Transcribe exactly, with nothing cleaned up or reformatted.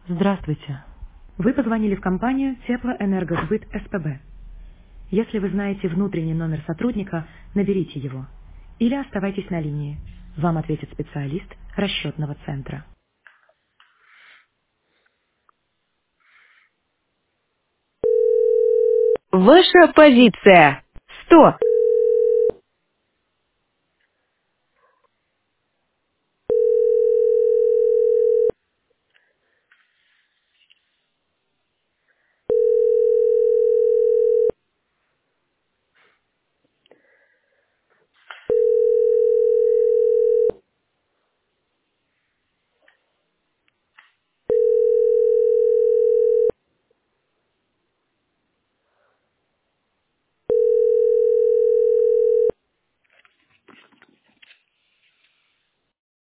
Здравствуйте. Вы позвонили в компанию Теплоэнергосбыт СПБ. Если вы знаете внутренний номер сотрудника, наберите его. Или оставайтесь на линии. Вам ответит специалист расчетного центра. Ваша позиция. сто.